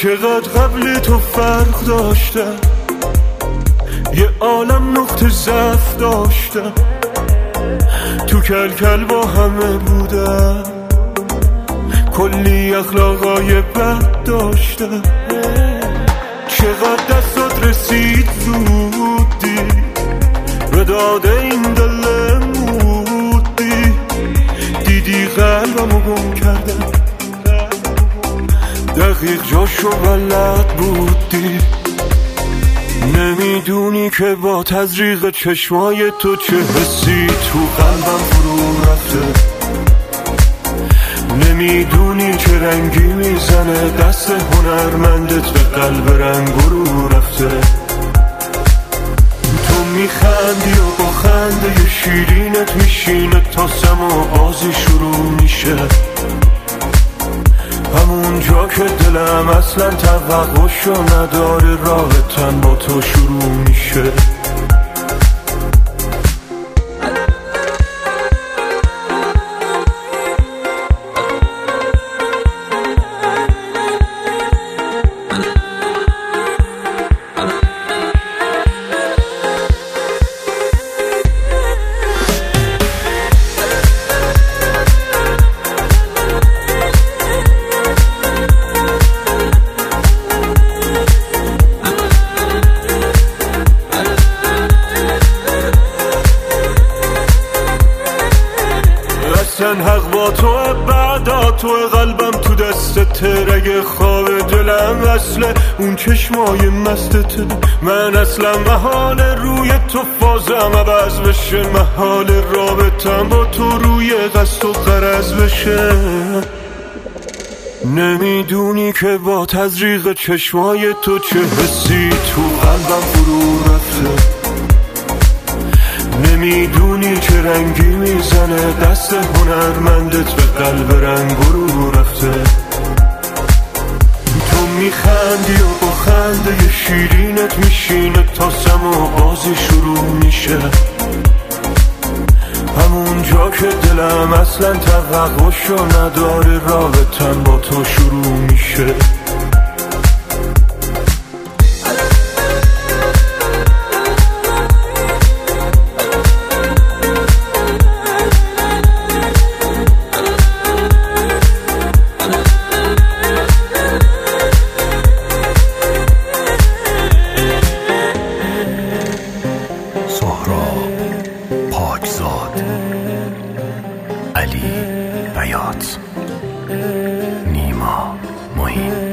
چقدر قبل تو فرق داشتم، یه عالم نقطه ضعف داشتم، تو کل با همه بودم، کلی اخلاقای بد داشتم. چقدر دستات رسید زودی، به داده این دل مودی، دیدی قلبمو گم کردم، دقیق جاشو بلد بودی. نمیدونی که با تزریق چشمای تو چه حسی تو قلبم فرو رفته، نمیدونی چه رنگی میزنه دست هنرمندت به قلب رنگ رو رفته. تو میخندی و با خنده شیرینت میشینه تا سما بازی شروع میشه، همون جا که دلم اصلا توقعشو نداره رابطم با تو شروع میشه. حق با تو بعدا تو قلبم تو دستت، رگ خواب دلم اصله اون چشمای مستت. من اصلا محال روی تو فازم عوض بشه، محال رابطم با تو روی قصد و غرض بشه. نمیدونی که با تزریق چشمای تو چه حسی تو قلبم فرو رفته، نمیدونی چه رنگی میزنه دست هنرمندت به قلب رنگ رو رفته. تو میخندی و با خنده شیرینت میشینه تا سما بازی شروع میشه، همون جا که دلم اصلا توقعشو نداره رابطم با تو شروع میشه. پاکزاد، علی بیات، نیما معین.